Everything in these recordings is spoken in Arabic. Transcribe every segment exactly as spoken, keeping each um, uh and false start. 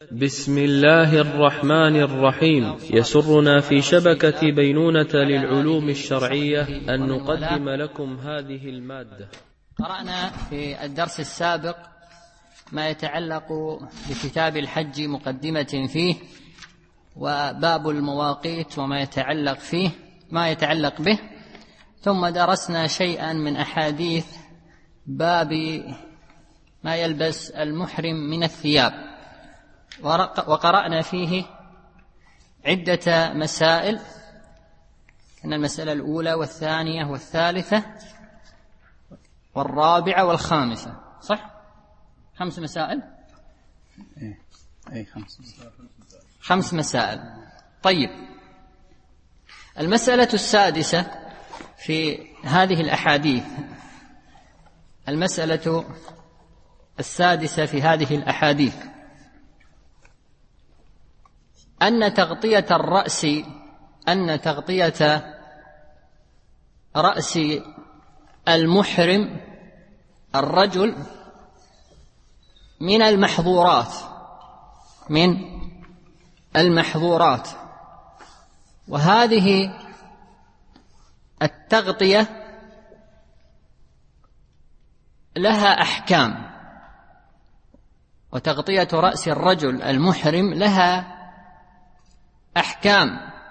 بسم الله الرحمن الرحيم. يسرنا في شبكة بينونة للعلوم الشرعية أن نقدم لكم هذه المادة. قرأنا في الدرس السابق ما يتعلق بكتاب الحج مقدمة فيه وباب المواقيت وما يتعلق فيه ما يتعلق به، ثم درسنا شيئا من أحاديث باب ما يلبس المحرم من الثياب، وقرأنا فيه عدة مسائل، أن المسألة الأولى والثانية والثالثة والرابعة والخامسة، صح؟ خمس مسائل؟ إيه إيه خمس خمس مسائل. طيب، المسألة السادسة في هذه الأحاديث المسألة السادسة في هذه الأحاديث أن تغطية الرأس أن تغطية رأس المحرم الرجل من المحظورات من المحظورات وهذه التغطية لها أحكام، وتغطية رأس الرجل المحرم لها أحكام.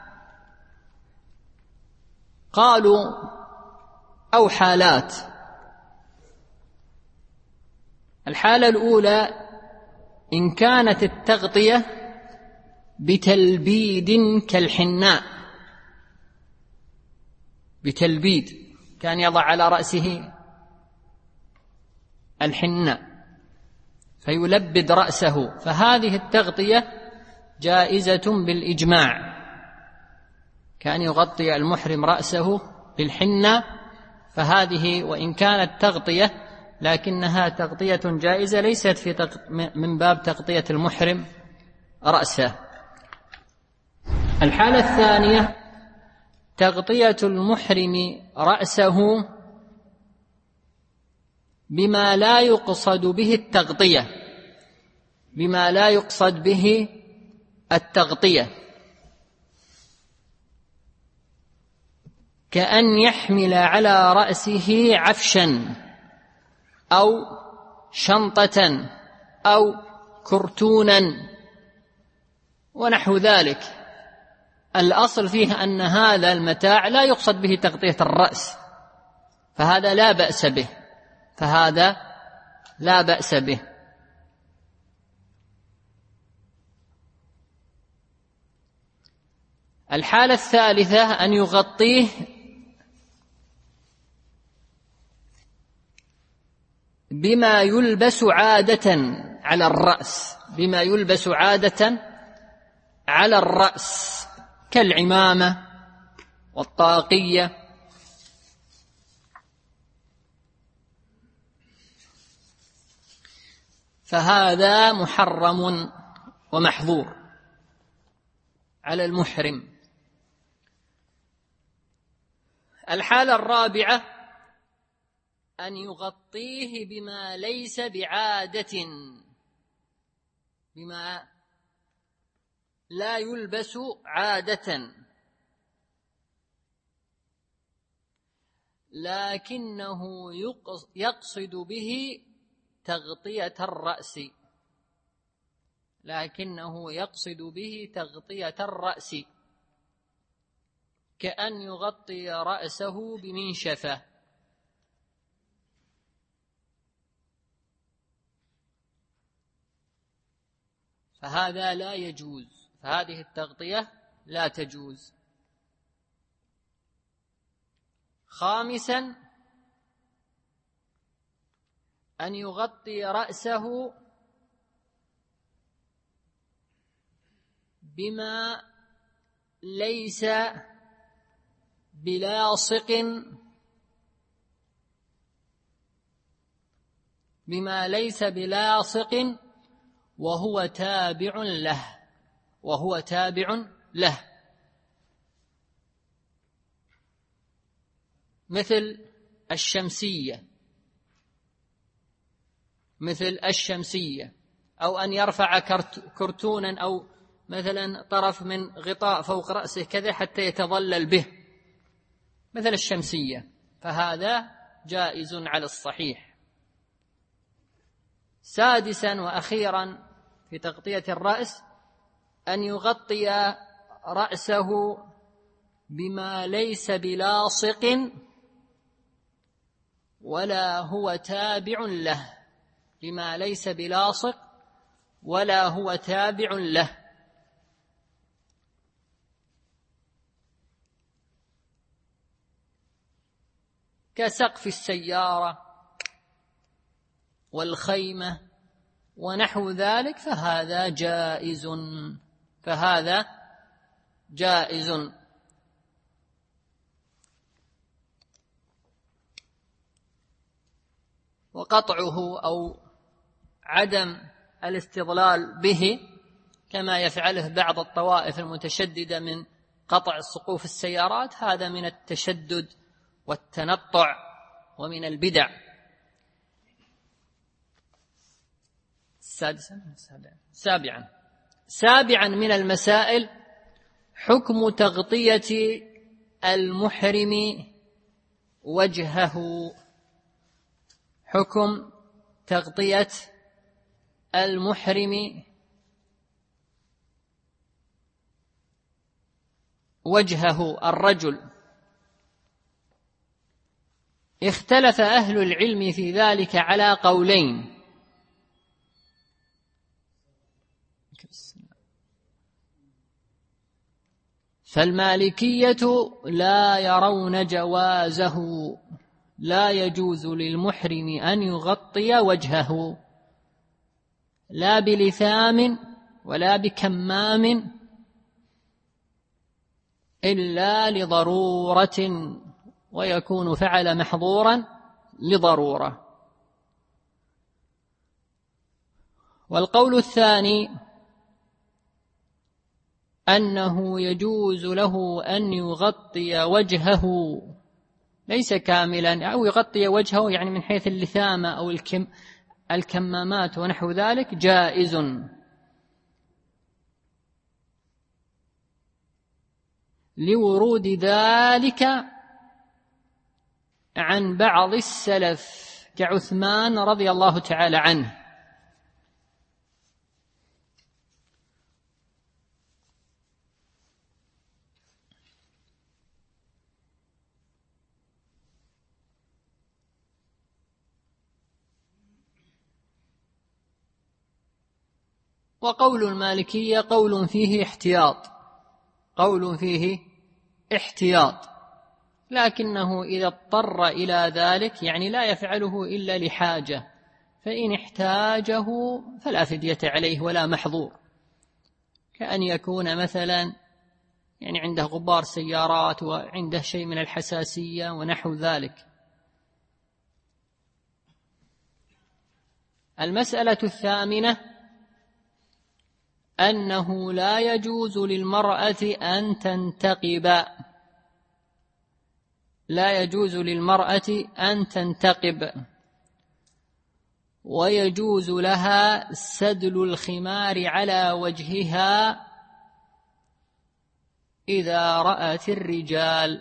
قالوا أو حالات. الحالة الأولى إن كانت التغطية بتلبيد كالحناء، بتلبيد كان يضع على رأسه الحناء فيلبد رأسه، فهذه التغطية جائزة بالإجماع. كان يغطي المحرم رأسه بالحنة، فهذه وإن كانت تغطية لكنها تغطية جائزة، ليست في تغ... من باب تغطية المحرم رأسه. الحالة الثانية تغطية المحرم رأسه بما لا يقصد به التغطية بما لا يقصد به التغطية كأن يحمل على رأسه عفشا أو شنطة أو كرتونا ونحو ذلك. الأصل فيه أن هذا المتاع لا يقصد به تغطية الرأس، فهذا لا بأس به فهذا لا بأس به. الحالة الثالثة أن يغطيه بما يلبس عادة على الرأس بما يلبس عادة على الرأس كالعمامة والطاقية. فهذا محرم ومحظور على المحرم. الحالة الرابعة أن يغطيه بما ليس بعادة بما لا يلبس عادة لكنه يقصد به تغطية الرأس لكنه يقصد به تغطية الرأس كأن يغطي رأسه بمنشفة. فهذا لا يجوز فهذه التغطية لا تجوز. خامسا أن يغطي رأسه بما ليس بلاصق بما ليس بلاصق وهو تابع له وهو تابع له مثل الشمسية مثل الشمسية أو أن يرفع كرتونا أو مثلا طرف من غطاء فوق رأسه كذا حتى يتظلل به مثل الشمسية، فهذا جائز على الصحيح. سادسا وأخيرا في تغطية الرأس أن يغطي رأسه بما ليس بلاصق ولا هو تابع له، بما ليس بلاصق ولا هو تابع له، كسقف السيارة والخيمة ونحو ذلك، فهذا جائز فهذا جائز. وقطعه أو عدم الاستظلال به كما يفعله بعض الطوائف المتشددة من قطع سقوف السيارات، هذا من التشدد والتنطع ومن البدع. سادسا سابعا سابعا من المسائل حكم تغطية المحرم وجهه، حكم تغطية المحرم وجهه الرجل. اختلف أهل العلم في ذلك على قولين، فالمالكية لا يرون جوازه، لا يجوز للمحرم أن يغطي وجهه لا بلثام ولا بكمام إلا لضرورة، ويكون فعل محظورا لضرورة. والقول الثاني أنه يجوز له أن يغطي وجهه ليس كاملا، أو يغطي وجهه يعني من حيث اللثامة أو الكم الكمامات ونحو ذلك، جائز. لورود ذلك عن بعض السلف كعثمان رضي الله تعالى عنه. وقول المالكية قول فيه احتياط، قول فيه احتياط، لكنه إذا اضطر إلى ذلك يعني لا يفعله إلا لحاجة، فإن احتاجه فلا فدية عليه ولا محظور، كأن يكون مثلا يعني عنده غبار سيارات وعنده شيء من الحساسية ونحو ذلك. المسألة الثامنة أنه لا يجوز للمرأة أن تنتقب، لا يجوز للمرأة أن تنتقب، ويجوز لها سدل الخمار على وجهها إذا رأت الرجال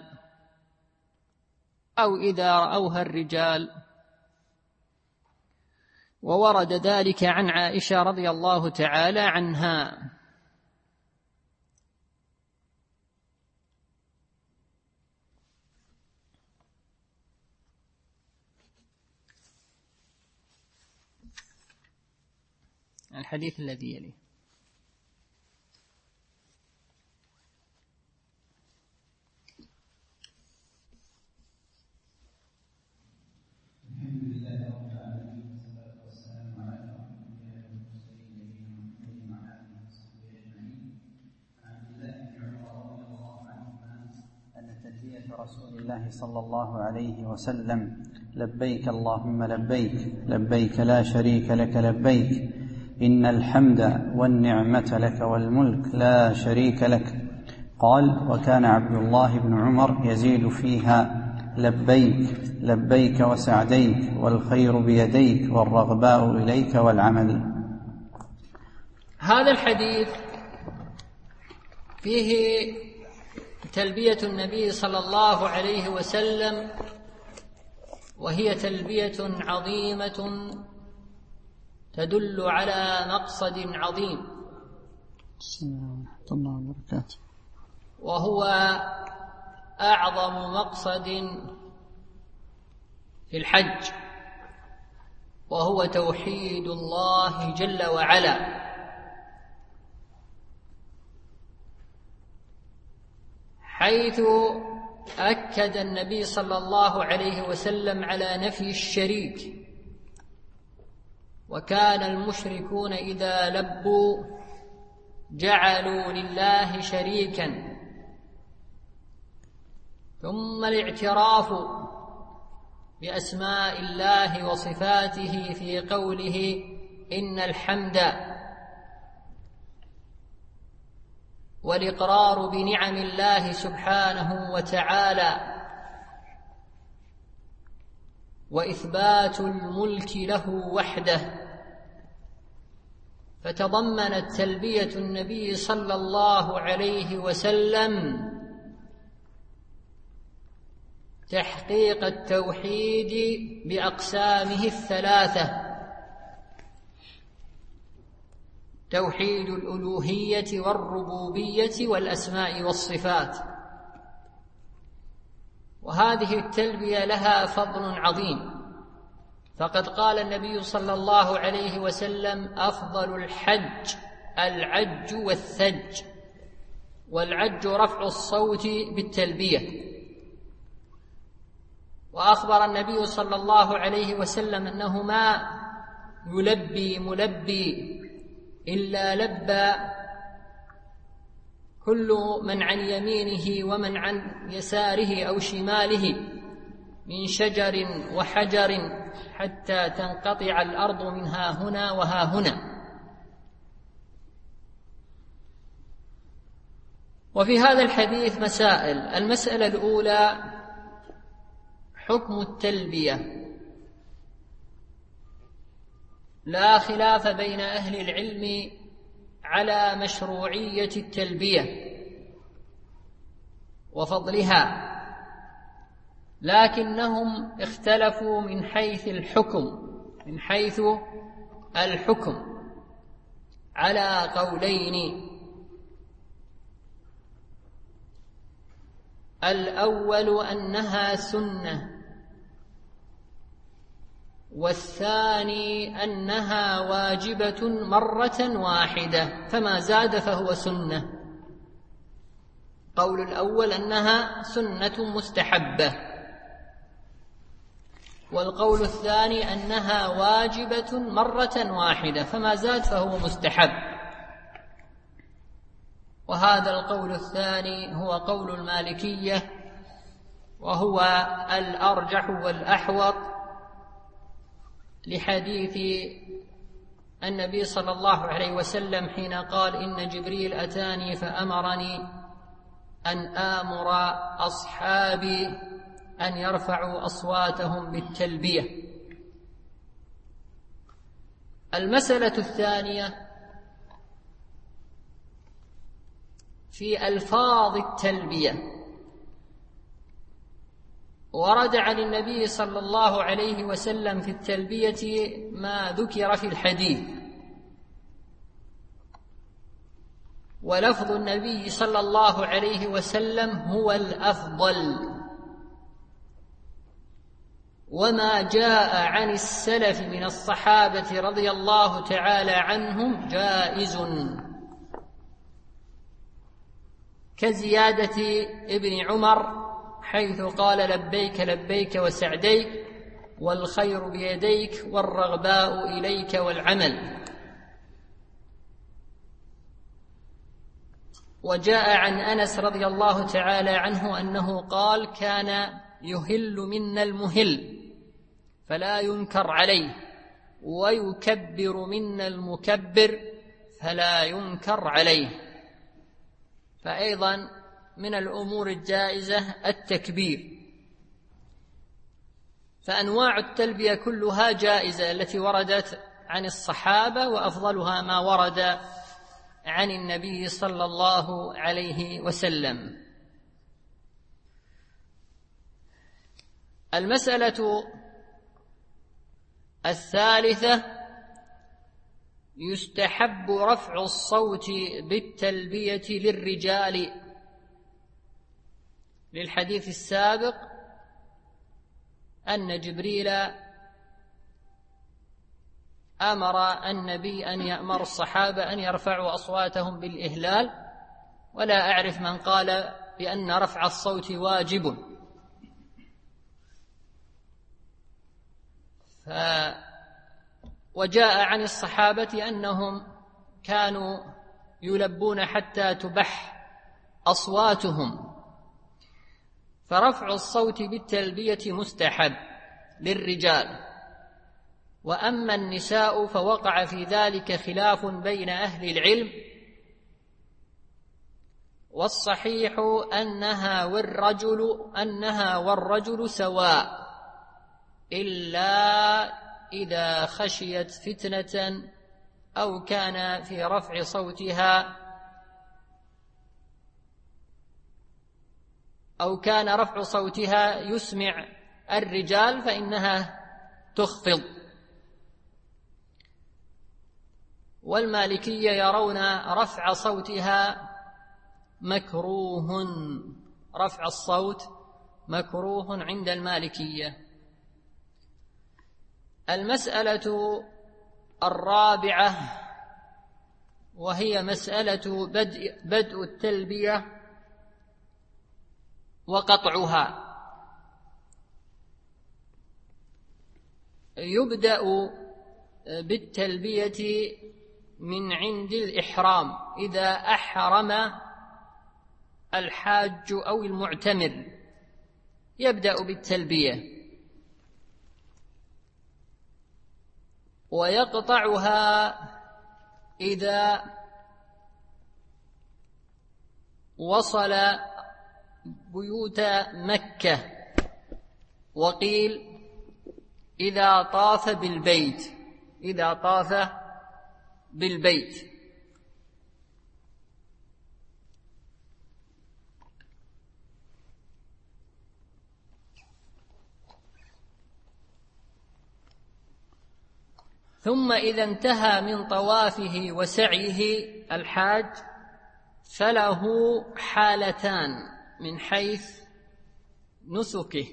أو إذا رأوها الرجال. وورد ذلك عن عائشة رضي الله تعالى عنها. الحديث الذي يليه: رسول الله صلى الله عليه وسلم: لبيك اللهم لبيك، لبيك لا شريك لك لبيك، إن الحمد والنعمة لك والملك لا شريك لك. قال: وكان عبد الله بن عمر يزيد فيها: لبيك لبيك وسعديك، والخير بيديك، والرغباء إليك والعمل. هذا الحديث فيه تلبية النبي صلى الله عليه وسلم، وهي تلبية عظيمة تدل على مقصد عظيم، وهو أعظم مقصد في الحج، وهو توحيد الله جل وعلا، حيث أكد النبي صلى الله عليه وسلم على نفي الشريك. وكان المشركون إذا لبوا جعلوا لله شريكا، ثم الاعتراف بأسماء الله وصفاته في قوله إن الحمد، والإقرار بنعم الله سبحانه وتعالى، وإثبات الملك له وحده. فتضمنت تلبية النبي صلى الله عليه وسلم تحقيق التوحيد بأقسامه الثلاثة: توحيد الألوهية والربوبية والأسماء والصفات. وهذه التلبية لها فضل عظيم، فقد قال النبي صلى الله عليه وسلم: أفضل الحج العج والثج. والعج رفع الصوت بالتلبية. وأخبر النبي صلى الله عليه وسلم أنه ما يلبي ملبي إلا لبى كل من عن يمينه ومن عن يساره أو شماله من شجر وحجر حتى تنقطع الأرض من ها هنا وها هنا. وفي هذا الحديث مسائل. المسألة الأولى: حكم التلبية. لا خلاف بين أهل العلم على مشروعية التلبية وفضلها، لكنهم اختلفوا من حيث الحكم من حيث الحكم على قولين. الأول أنها سنة، والثاني أنها واجبة مرة واحدة، فما زاد فهو سنة. قول الأول أنها سنة مستحبة، والقول الثاني أنها واجبة مرة واحدة، فما زاد فهو مستحب. وهذا القول الثاني هو قول المالكية، وهو الأرجح والأحوط لحديث النبي صلى الله عليه وسلم حين قال: إن جبريل أتاني فأمرني أن آمر أصحابي أن يرفعوا أصواتهم بالتلبية. المسألة الثانية في ألفاظ التلبية. ورد عن النبي صلى الله عليه وسلم في التلبية ما ذكر في الحديث، ولفظ النبي صلى الله عليه وسلم هو الأفضل، وما جاء عن السلف من الصحابة رضي الله تعالى عنهم جائز، كزيادة ابن عمر حيث قال: لبيك لبيك وسعديك، والخير بيديك، والرغباء إليك والعمل. وجاء عن أنس رضي الله تعالى عنه أنه قال: كان يهل منا المهل فلا ينكر عليه، ويكبر منا المكبر فلا ينكر عليه. فأيضا من الأمور الجائزة التكبير. فأنواع التلبية كلها جائزة التي وردت عن الصحابة، وأفضلها ما ورد عن النبي صلى الله عليه وسلم. المسألة الثالثة: يستحب رفع الصوت بالتلبية للرجال، للحديث السابق أن جبريل أمر النبي أن يأمر الصحابة أن يرفعوا أصواتهم بالإهلال، ولا أعرف من قال بأن رفع الصوت واجب. ف وجاء عن الصحابة أنهم كانوا يلبون حتى تبح أصواتهم، فرفع الصوت بالتلبية مستحب للرجال. وأما النساء فوقع في ذلك خلاف بين أهل العلم، والصحيح أنها والرجل أنها والرجل سواء، إلا إذا خشيت فتنة أو كان في رفع صوتها أو كان رفع صوتها يسمع الرجال فإنها تخفض. والمالكية يرون رفع صوتها مكروه، رفع الصوت مكروه عند المالكية. المسألة الرابعة وهي مسألة بدء, بدء التلبية وقطعها. يبدأ بالتلبية من عند الإحرام، إذا أحرم الحاج أو المعتمر يبدأ بالتلبية، ويقطعها إذا وصل بيوت مكة، وقيل إذا طاف بالبيت إذا طاف بالبيت. ثم إذا انتهى من طوافه وسعيه الحاج فله حالتان من حيث نسكه.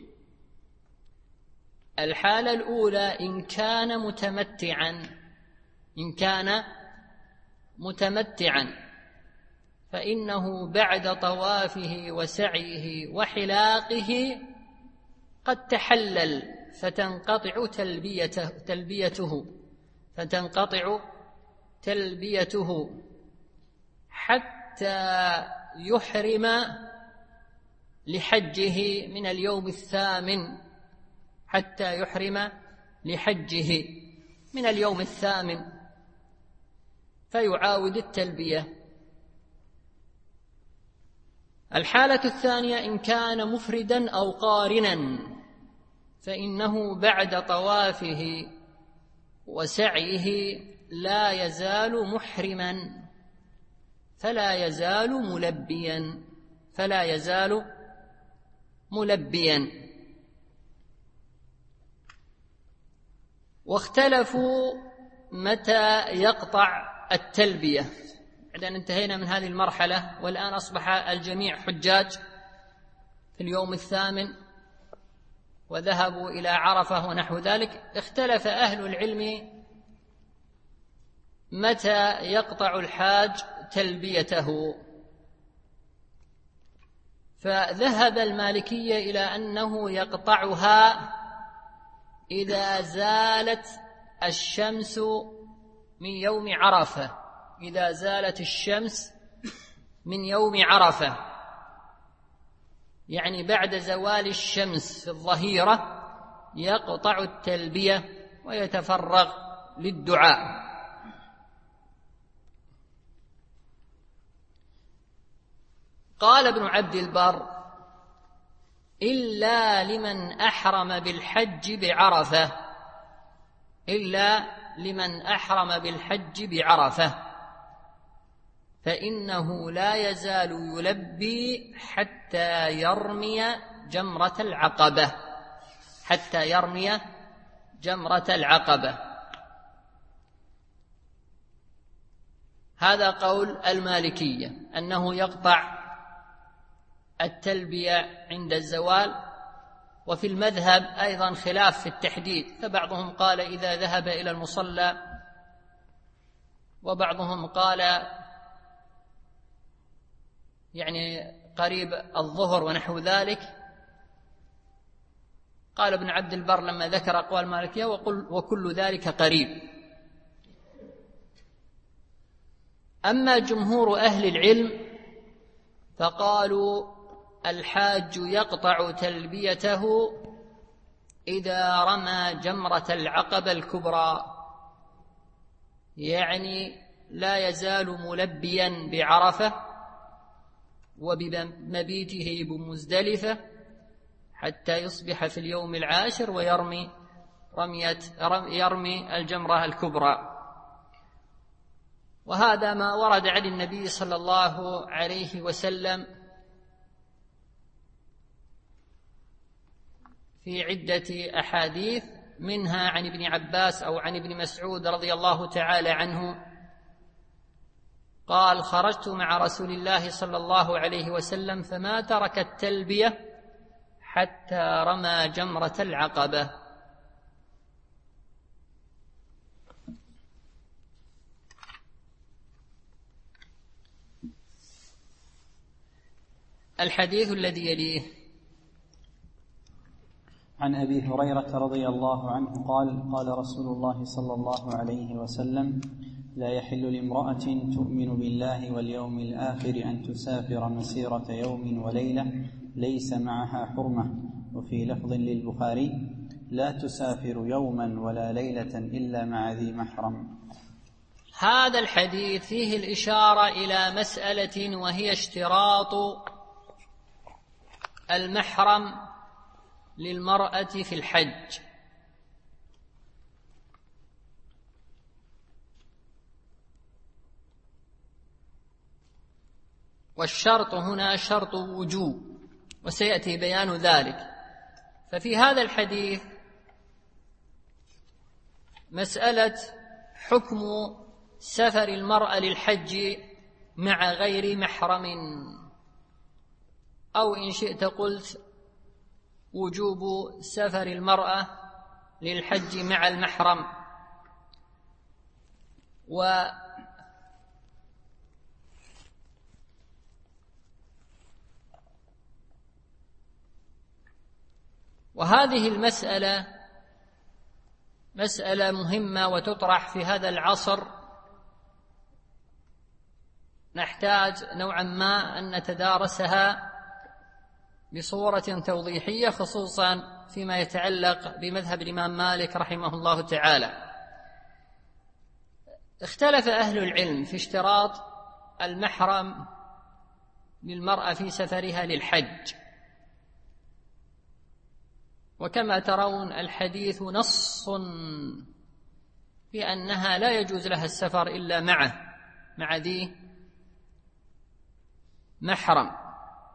الحالة الأولى إن كان متمتعا إن كان متمتعا فإنه بعد طوافه وسعيه وحلاقه قد تحلل فتنقطع تلبيته تلبيته فتنقطع تلبيته حتى يحرم لحجه من اليوم الثامن حتى يحرم لحجه من اليوم الثامن فيعاود التلبية. الحالة الثانية إن كان مفردا أو قارنا فإنه بعد طوافه وسعيه لا يزال محرما فلا يزال ملبيا فلا يزال ملبيا. واختلفوا متى يقطع التلبية بعد أن انتهينا من هذه المرحلة، والآن أصبح الجميع حجاج في اليوم الثامن وذهبوا إلى عرفة ونحو ذلك. اختلف أهل العلم متى يقطع الحاج تلبيته، فذهب المالكية إلى أنه يقطعها إذا زالت الشمس من يوم عرفة إذا زالت الشمس من يوم عرفة، يعني بعد زوال الشمس في الظهيرة يقطع التلبية ويتفرغ للدعاء. قال ابن عبد البر: إلا لمن أحرم بالحج بعرفة إلا لمن أحرم بالحج بعرفة فإنه لا يزال يلبي حتى يرمي جمرة العقبة حتى يرمي جمرة العقبة. هذا قول المالكية أنه يقطع التلبية عند الزوال. وفي المذهب أيضا خلاف في التحديد، فبعضهم قال إذا ذهب إلى المصلى، وبعضهم قال يعني قريب الظهر ونحو ذلك. قال ابن عبد البر لما ذكر أقوال المالكية وقل وكل ذلك قريب. أما جمهور أهل العلم فقالوا الحاج يقطع تلبيته إذا رمى جمرة العقبة الكبرى، يعني لا يزال ملبيا بعرفة وبمبيته بمزدلفة حتى يصبح في اليوم العاشر ويرمي رمية يرمي الجمرة الكبرى. وهذا ما ورد عن النبي صلى الله عليه وسلم في عدة أحاديث، منها عن ابن عباس أو عن ابن مسعود رضي الله تعالى عنه قال: خرجت مع رسول الله صلى الله عليه وسلم فما ترك التلبية حتى رمى جمرة العقبة. الحديث الذي يليه عن أبي هريرة رضي الله عنه قال: قال رسول الله صلى الله عليه وسلم: لا يحل لامرأة تؤمن بالله واليوم الآخر أن تسافر مسيرة يوم وليلة ليس معها حرمة. وفي لفظ للبخاري: لا تسافر يوما ولا ليلة إلا مع ذي محرم. هذا الحديث فيه الإشارة إلى مسألة، وهي اشتراط المحرم للمرأة في الحج. والشرط هنا شرط وجوب، وسيأتي بيان ذلك. ففي هذا الحديث مسألة حكم سفر المرأة للحج مع غير محرم، أو إن شئت قلت وجوب سفر المرأة للحج مع المحرم. و وهذه المسألة مسألة مهمة وتطرح في هذا العصر، نحتاج نوعا ما أن نتدارسها بصورة توضيحية، خصوصا فيما يتعلق بمذهب الإمام مالك رحمه الله تعالى. اختلف أهل العلم في اشتراط المحرم للمرأة في سفرها للحج، وكما ترون الحديث نص بأنها لا يجوز لها السفر إلا معه مع ذي محرم.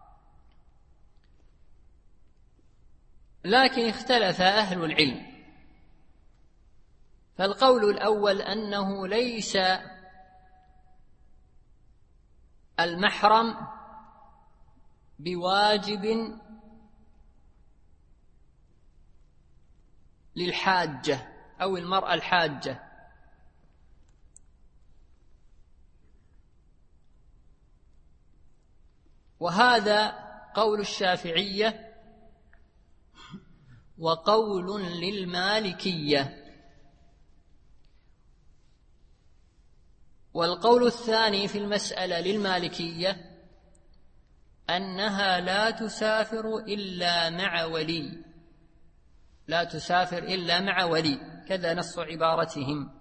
لكن اختلف أهل العلم، فالقول الأول أنه ليس المحرم بواجب للحاجة أو المرأة الحاجة، وهذا قول الشافعية وقول للمالكية. والقول الثاني في المسألة للمالكية أنها لا تسافر إلا مع ولي، لا تسافر إلا مع ولي، كذا نص عبارتهم.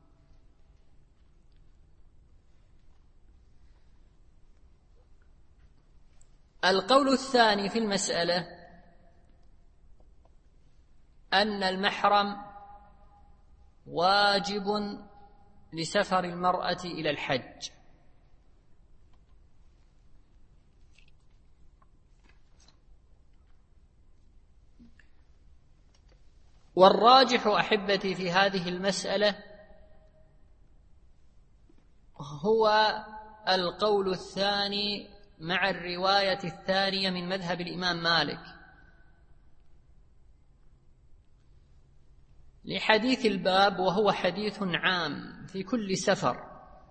القول الثاني في المسألة أن المحرم واجب لسفر المرأة إلى الحج، والراجح أحبتي في هذه المسألة هو القول الثاني مع الرواية الثانية من مذهب الإمام مالك، لحديث الباب وهو حديث عام في كل سفر،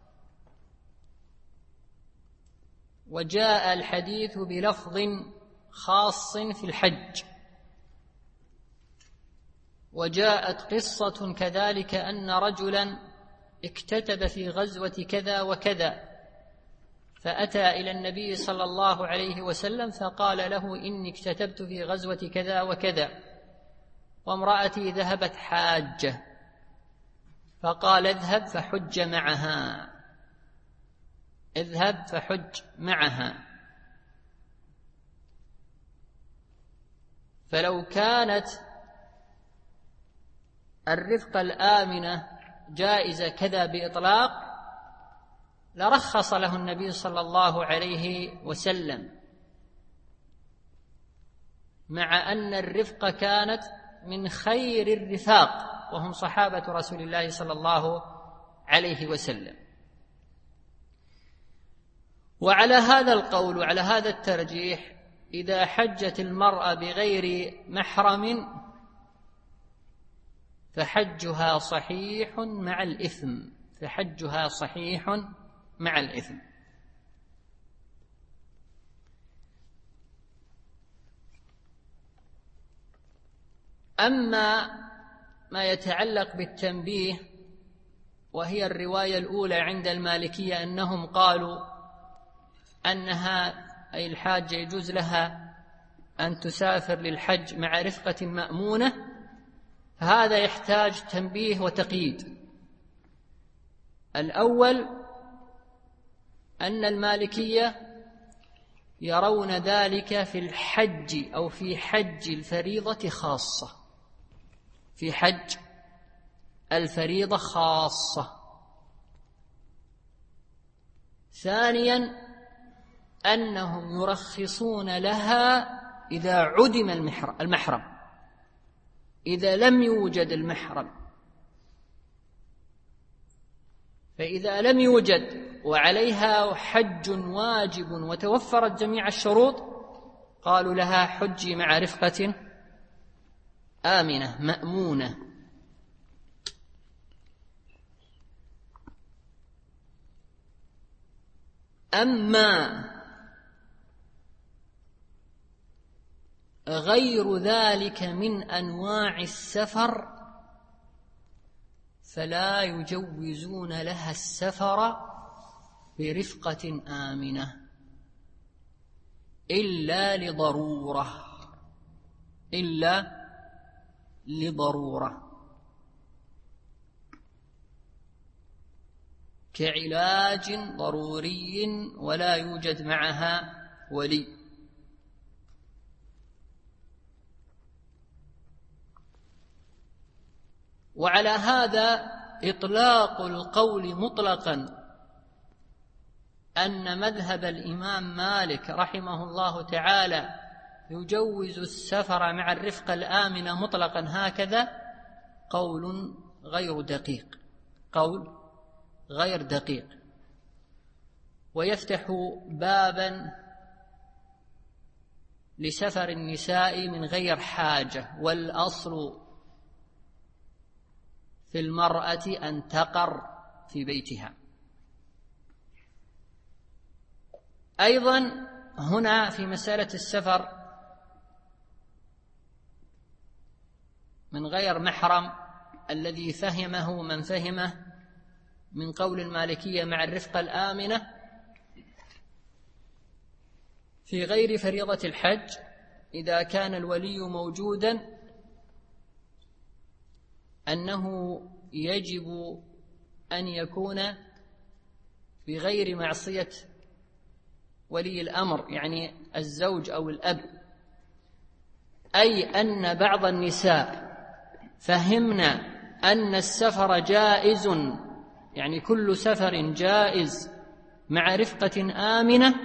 وجاء الحديث بلفظ خاص في الحج، وجاءت قصة كذلك أن رجلا اكتتب في غزوة كذا وكذا، فأتى إلى النبي صلى الله عليه وسلم فقال له إني اكتتبت في غزوة كذا وكذا وامرأتي ذهبت حاجة، فقال اذهب فحج معها، اذهب فحج معها. فلو كانت الرفقة الآمنة جائزة كذا بإطلاق لرخص له النبي صلى الله عليه وسلم، مع أن الرفقة كانت من خير الرفاق وهم صحابة رسول الله صلى الله عليه وسلم. وعلى هذا القول وعلى هذا الترجيح إذا حجت المرأة بغير محرم فحجها صحيح مع الإثم، فحجها صحيح مع الإثم. أما ما يتعلق بالتنبيه وهي الرواية الأولى عند المالكية أنهم قالوا أنها أي الحاجة يجوز لها أن تسافر للحج مع رفقة مأمونة، هذا يحتاج تنبيه وتقييد. الأول أن المالكية يرون ذلك في الحج أو في حج الفريضة خاصة، في حج الفريضة خاصة. ثانيا أنهم يرخصون لها إذا عدم المحرم، إذا لم يوجد المحرم. فإذا لم يوجد وعليها حج واجب وتوفرت جميع الشروط قالوا لها حجي مع رفقة آمنة مأمونة. أما غير ذلك من أنواع السفر فلا يجوزون لها السفر برفقة آمنة إلا لضرورة، إلا لضرورة كعلاج ضروري ولا يوجد معها ولي. وعلى هذا إطلاق القول مطلقا أن مذهب الإمام مالك رحمه الله تعالى يجوز السفر مع الرفقة الآمنة مطلقا هكذا قول غير دقيق، قول غير دقيق، ويفتح بابا لسفر النساء من غير حاجة، والأصل في المرأة أن تقر في بيتها. أيضا هنا في مسألة السفر من غير محرم الذي فهمه من فهمه من قول المالكية مع الرفقة الآمنة في غير فريضة الحج إذا كان الولي موجودا أنه يجب أن يكون بغير معصية ولي الأمر، يعني الزوج أو الأب، أي أن بعض النساء فهمنا أن السفر جائز، يعني كل سفر جائز مع رفقة آمنة،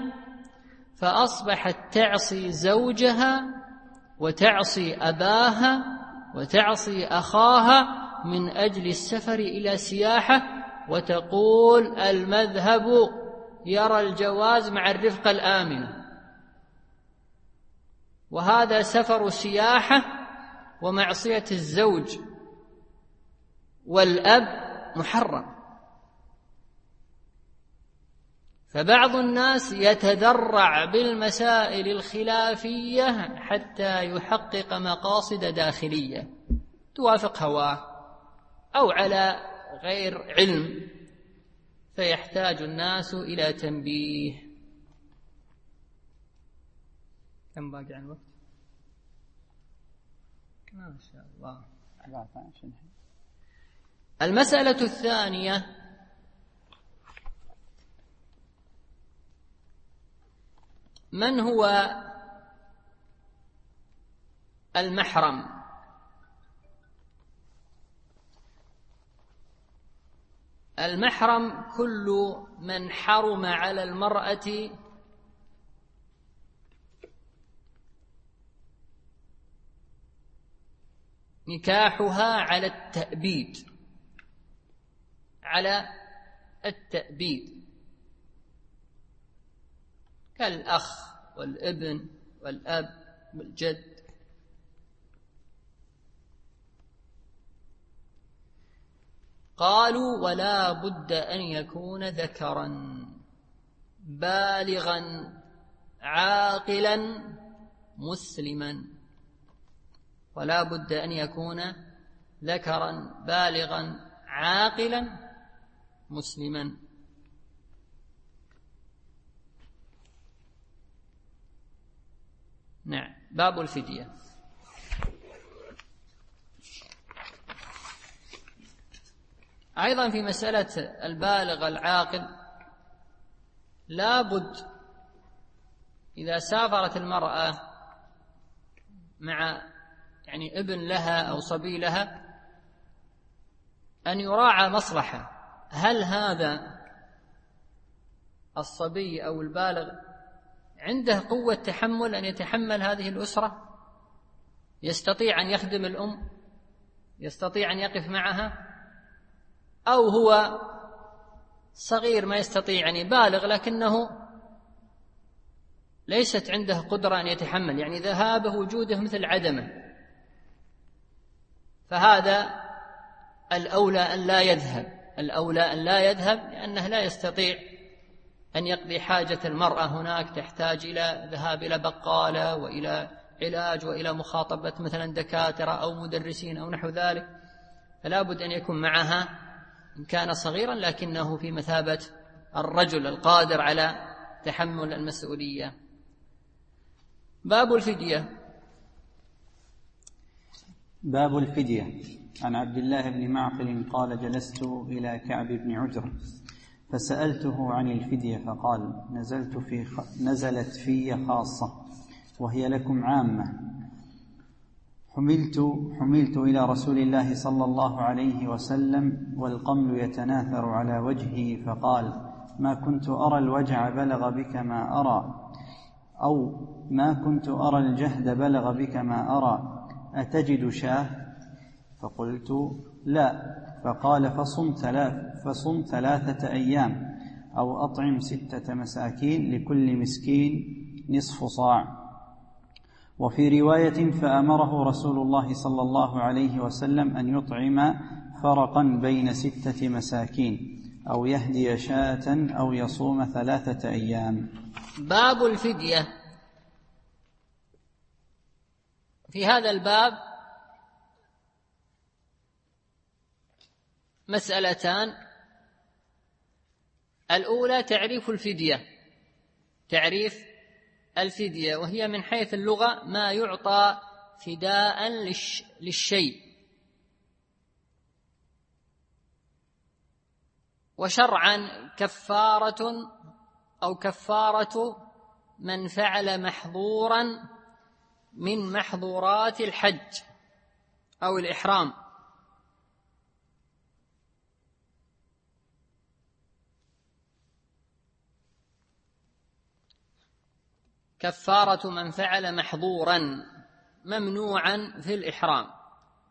فأصبحت تعصي زوجها وتعصي أباها وتعصي أخاها من أجل السفر إلى سياحة، وتقول المذهب يرى الجواز مع الرفقة الآمنة، وهذا سفر سياحة ومعصية الزوج والأب محرم. فبعض الناس يتذرع بالمسائل الخلافية حتى يحقق مقاصد داخلية توافق هواه أو على غير علم، فيحتاج الناس إلى تنبيه. كم باقي عن الوقت؟ ما شاء الله. المسألة الثانية: من هو المحرم؟ المحرم كل من حرم على المرأة نكاحها على التأبيد، على التأبيد، كالأخ والابن والأب والجد. قالوا: ولا بد أن يكون ذكرا بالغا عاقلا مسلما، ولا بد أن يكون ذكرا بالغا عاقلا مسلما. نعم. باب الفدية. أيضا في مسألة البالغ العاقل لا بد إذا سافرت المرأة مع يعني ابن لها أو صبي لها أن يراعى مصلحة. هل هذا الصبي أو البالغ عنده قوة تحمل أن يتحمل هذه الأسرة؟ يستطيع أن يخدم الأم؟ يستطيع أن يقف معها؟ أو هو صغير ما يستطيع، يعني بالغ لكنه ليست عنده قدرة أن يتحمل، يعني ذهابه وجوده مثل عدمه، فهذا الأولى أن لا يذهب، الأولى أن لا يذهب لأنه لا يستطيع أن يقضي حاجة المرأة هناك، تحتاج إلى ذهاب إلى بقالة وإلى علاج وإلى مخاطبة مثلا دكاترة أو مدرسين أو نحو ذلك، فلا بد أن يكون معها إن كان صغيرا لكنه في مثابة الرجل القادر على تحمل المسؤولية. باب الفدية. باب الفدية. عن عبد الله بن معقل قال: جلست إلى كعب بن عجرة فسألته عن الفدية فقال: نزلت في خ... نزلت في خاصة وهي لكم عامة. حملت, حملت إلى رسول الله صلى الله عليه وسلم والقمل يتناثر على وجهه فقال: ما كنت أرى الوجع بلغ بك ما أرى، أو ما كنت أرى الجهد بلغ بك ما أرى، أتجد شاه؟ فقلت: لا. فقال: فصم, ثلاث فصم ثلاثة أيام أو أطعم ستة مساكين لكل مسكين نصف صاع. وفي رواية: فأمره رسول الله صلى الله عليه وسلم أن يطعم فرقا بين ستة مساكين أو يهدي شاة أو يصوم ثلاثة أيام. باب الفدية. في هذا الباب مسألتان: الأولى تعريف الفدية، تعريف الفدية، وهي من حيث اللغة ما يعطى فداء للشيء، وشرعا كفارة أو كفارة من فعل محظورا من محظورات الحج أو الإحرام. كفارة من فعل محظورا ممنوعا في الإحرام،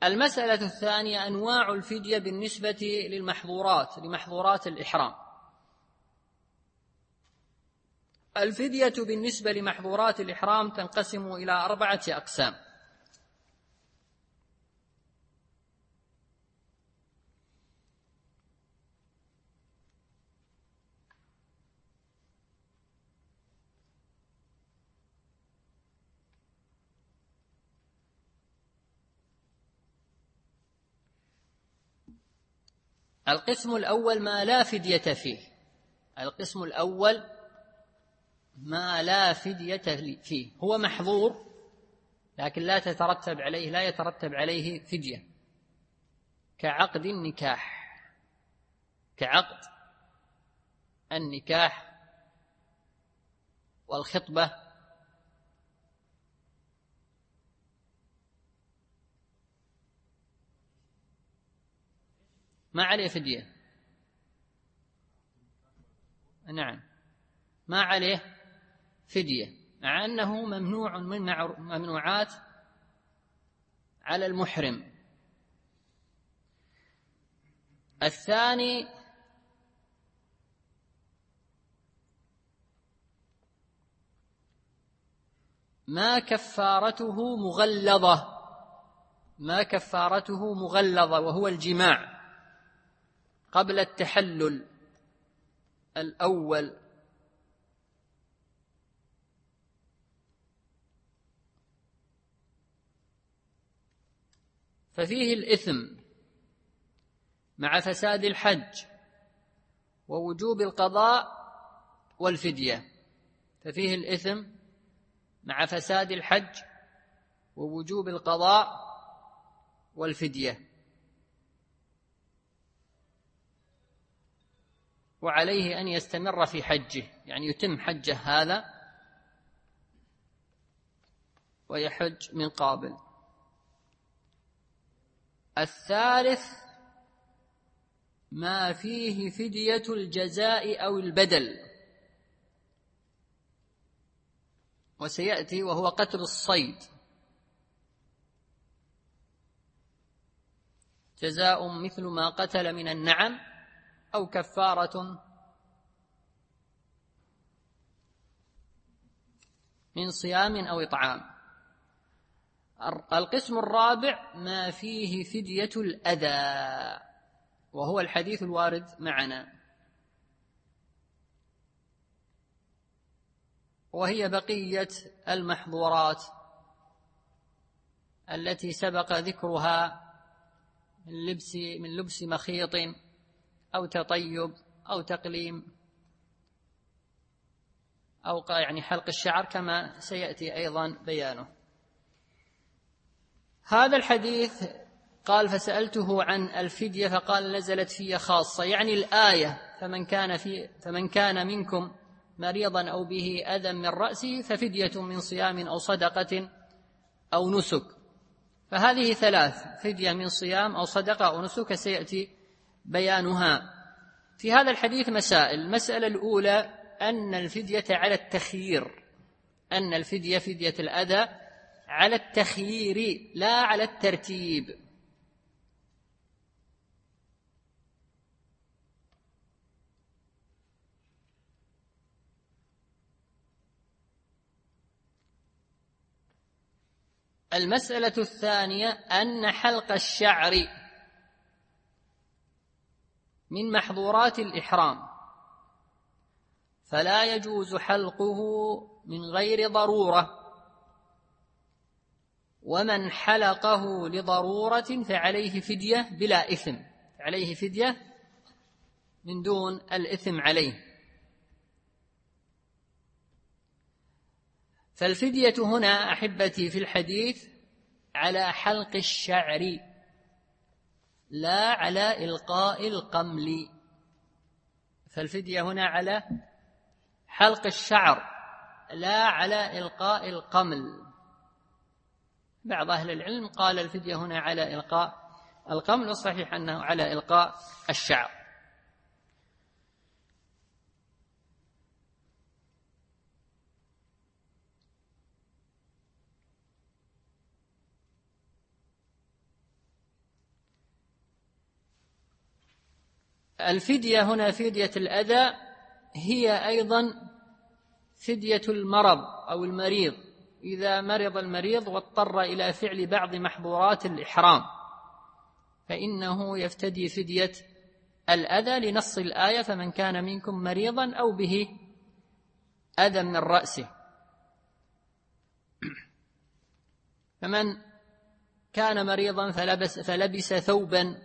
المسألة الثانية أنواع الفدية بالنسبة للمحظورات لمحظورات الإحرام. الفدية بالنسبة لمحظورات الإحرام تنقسم إلى أربعة أقسام. القسم الأول ما لا فدية فيه. القسم الأول ما لا فدية فيه، هو محظور لكن لا تترتب عليه لا يترتب عليه فدية، كعقد النكاح كعقد النكاح والخطبة ما عليه فدية. نعم ما عليه فدية، مع أنه ممنوع من ممنوعات على المحرم. الثاني ما كفارته مغلظة ما كفارته مغلظة وهو الجماع قبل التحلل الأول. ففيه الإثم مع فساد الحج ووجوب القضاء والفدية. ففيه الإثم مع فساد الحج ووجوب القضاء والفدية، وعليه أن يستمر في حجه، يعني يتم حجه هذا ويحج من قابل. الثالث ما فيه فدية الجزاء أو البدل، وسيأتي وهو قتل الصيد، جزاء مثل ما قتل من النعم أو كفارة من صيام أو إطعام. القسم الرابع ما فيه فدية الأذى، وهو الحديث الوارد معنا، وهي بقية المحظورات التي سبق ذكرها من لبس من لبس مخيط أو تطيب أو تقليم أو يعني حلق الشعر، كما سيأتي أيضا بيانه. هذا الحديث قال فسألته عن الفدية فقال نزلت في خاصة، يعني الآية فمن كان, في فمن كان منكم مريضا أو به أذى من رأسه ففدية من صيام أو صدقة أو نسك. فهذه ثلاث: فدية من صيام أو صدقة أو نسك، سيأتي بيانها. في هذا الحديث مسائل. المسألة الأولى أن الفدية على التخيير، أن الفدية فدية الأذى على التخيير لا على الترتيب. المسألة الثانية أن حلق الشعر من محظورات الإحرام، فلا يجوز حلقه من غير ضرورة، ومن حلقه لضرورة فعليه فدية بلا إثم، عليه فدية من دون الإثم عليه. فالفدية هنا أحبتي في الحديث على حلق الشعر لا على إلقاء القمل. فالفدية هنا على حلق الشعر لا على إلقاء القمل. بعض أهل العلم قال الفدية هنا على إلقاء القمل، والصحيح أنه على إلقاء الشعر. الفدية هنا فدية الأذى هي أيضا فدية المرض أو المريض، إذا مرض المريض واضطر إلى فعل بعض محظورات الإحرام فإنه يفتدي فدية الأذى لنص الآية: فمن كان منكم مريضا أو به أذى من رأسه. فمن كان مريضا فلبس, فلبس ثوبا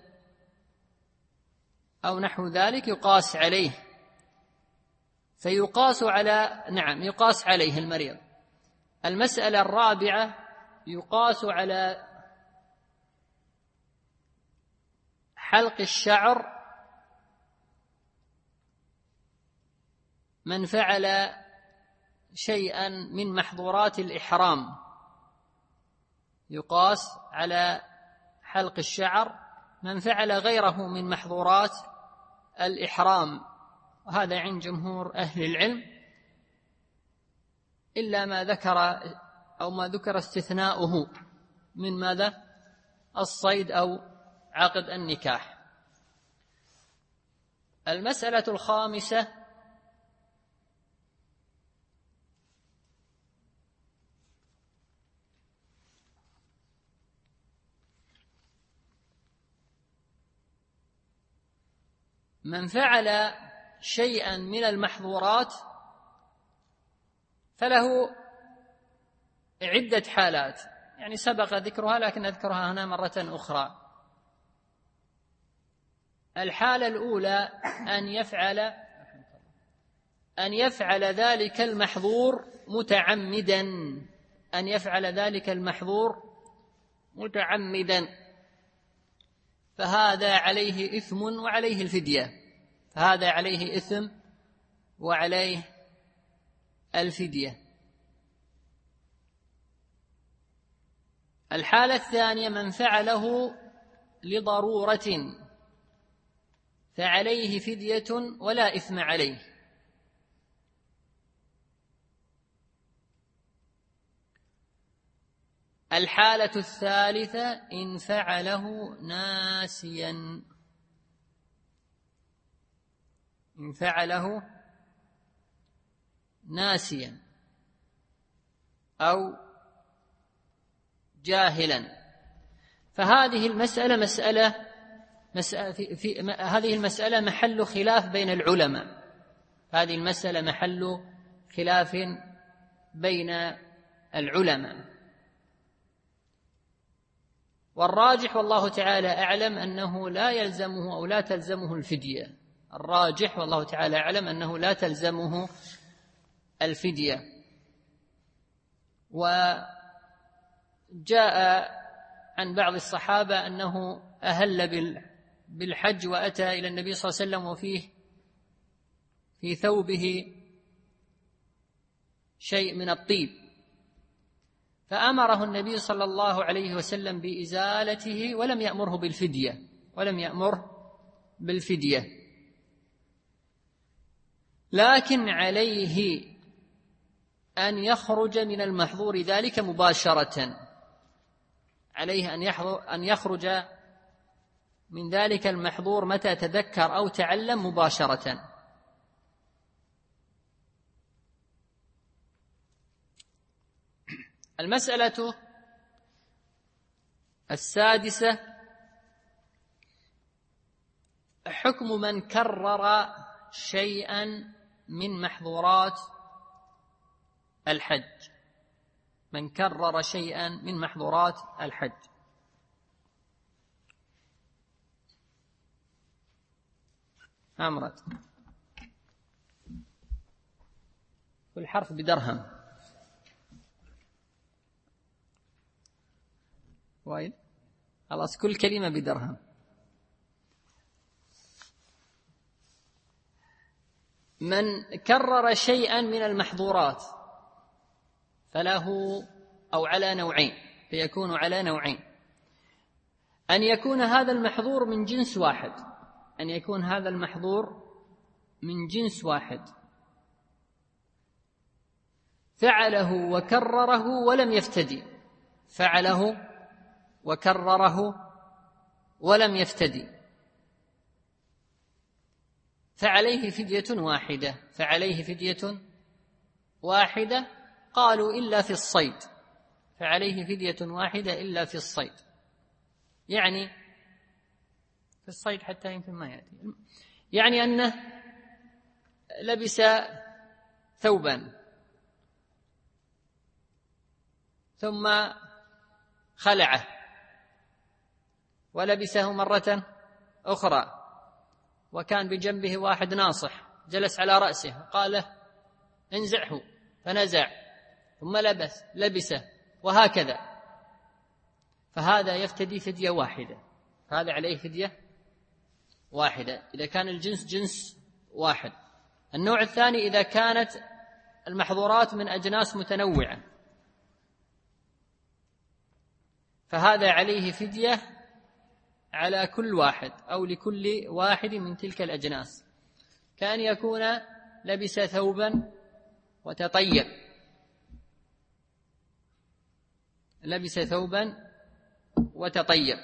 أو نحو ذلك يقاس عليه، فيقاس على نعم يقاس عليه المريض. المسألة الرابعة يقاس على حلق الشعر من فعل شيئا من محظورات الإحرام، يقاس على حلق الشعر من فعل غيره من محظورات الإحرام، وهذا عند جمهور أهل العلم إلا ما ذكر أو ما ذكر استثناؤه من ماذا؟ الصيد أو عقد النكاح. المسألة الخامسة من فعل شيئا من المحظورات فله عدة حالات، يعني سبق ذكرها لكن أذكرها هنا مرة أخرى. الحالة الأولى أن يفعل أن يفعل ذلك المحظور متعمدا، أن يفعل ذلك المحظور متعمدا، فهذا عليه إثم وعليه الفدية، فهذا عليه إثم وعليه الفدية. الحالة الثانية من فعله لضرورة فعليه فدية ولا إثم عليه. الحالة الثالثة إن فعله ناسيا، إن فعله ناسيا أو جاهلا. فهذه المسألة مسألة, مسألة في في هذه المسألة محل خلاف بين العلماء، هذه المسألة محل خلاف بين العلماء، والراجح والله تعالى أعلم أنه لا يلزمه أو لا تلزمه الفدية، الراجح والله تعالى أعلم أنه لا تلزمه الفدية. وجاء عن بعض الصحابة أنه أهل بالحج وأتى إلى النبي صلى الله عليه وسلم وفيه في ثوبه شيء من الطيب، فأمره النبي صلى الله عليه وسلم بإزالته ولم يأمره بالفدية، ولم يأمره بالفدية، لكن عليه أن يخرج من المحظور ذلك مباشرة، عليه أن يخرج من ذلك المحظور متى تذكر أو تعلم مباشرة. المسألة السادسة حكم من كرر شيئا من محظورات الحج، من كرر شيئا من محظورات الحج. أمرت كل حرف بدرهم وايد، خلاص كل كلمة بدرهم. من كرر شيئا من المحظورات فله أو على نوعين، فيكون على نوعين: أن يكون هذا المحظور من جنس واحد، أن يكون هذا المحظور من جنس واحد فعله وكرره ولم يفتدي، فعله وكرره ولم يفتدي. فعليه فدية واحدة فعليه فدية واحدة قالوا إلا في الصيد، فعليه فدية واحدة إلا في الصيد، يعني في الصيد حتى يمكن ما يأتي، يعني أنه لبس ثوبا ثم خلعه ولبسه مرة أخرى، وكان بجنبه واحد ناصح جلس على رأسه قال له انزعه فنزع ثم لبس لبسه وهكذا، فهذا يفتدي فدية واحدة، هذا عليه فدية واحدة إذا كان الجنس جنس واحد. النوع الثاني إذا كانت المحظورات من أجناس متنوعة فهذا عليه فدية على كل واحد أو لكل واحد من تلك الأجناس، كأن يكون لبس ثوبا وتطيب لبس ثوبا وتطيب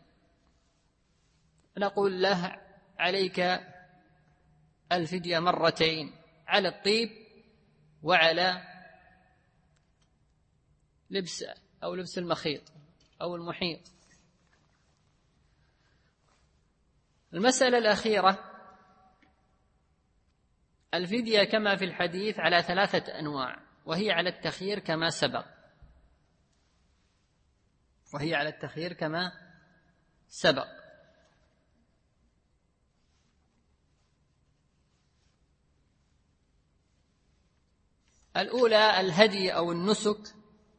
نقول له عليك الفدية مرتين على الطيب وعلى لبس أو لبس المخيط أو المحيط. المسألة الأخيرة الفدية كما في الحديث على ثلاثة أنواع، وهي على التخيير كما سبق وهي على التخيير كما سبق الأولى الهدي أو النسك،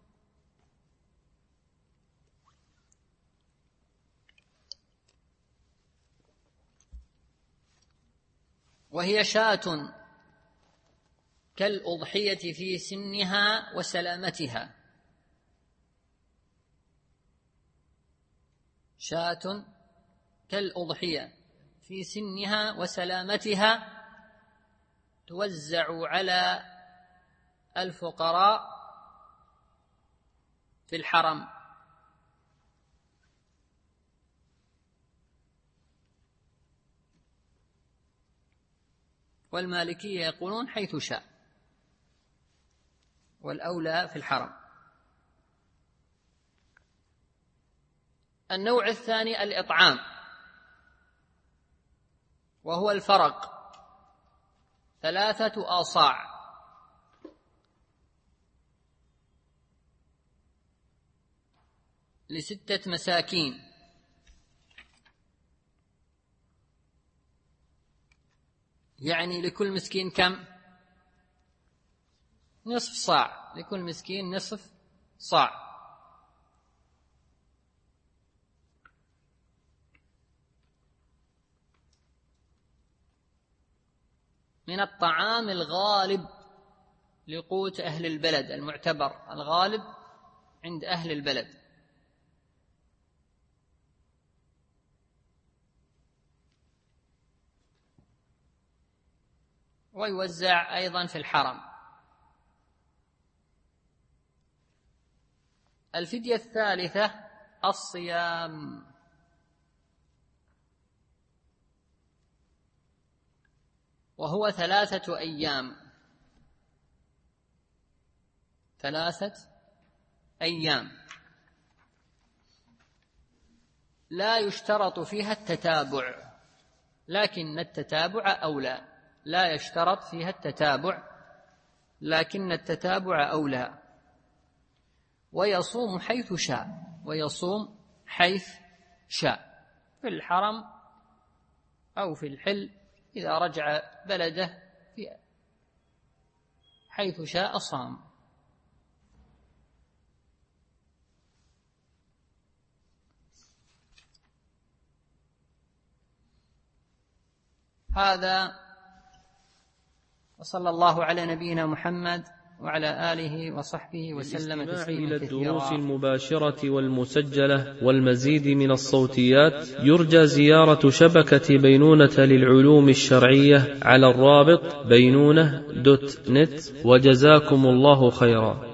وهي شاة كالأضحية في سنها وسلامتها، شاة كالأضحية في سنها وسلامتها توزع على الفقراء في الحرم، والمالكية يقولون حيث شاء، والأولى في الحرم. النوع الثاني الإطعام، وهو الفرق ثلاثة آصاع، لستة مساكين، يعني لكل مسكين كم؟ نصف صاع، لكل مسكين نصف صاع. من الطعام الغالب لقوت أهل البلد، المعتبر الغالب عند أهل البلد، ويوزع أيضا في الحرم. الفدية الثالثة الصيام، وهو ثلاثة أيام ثلاثة أيام لا يشترط فيها التتابع، لكن التتابع أولى، لا يشترط فيها التتابع لكن التتابع أولى. ويصوم حيث شاء، ويصوم حيث شاء في الحرم أو في الحل، إذا رجع بلده في حيث شاء صام. هذا، وصلى الله على نبينا محمد وعلى آله وصحبه وسلم تسليما كثيرا. إلى الدروس المباشرة والمسجلة والمزيد من الصوتيات يرجى زيارة شبكة بينونة للعلوم الشرعية على الرابط بينونة دوت نت، وجزاكم الله خيرا.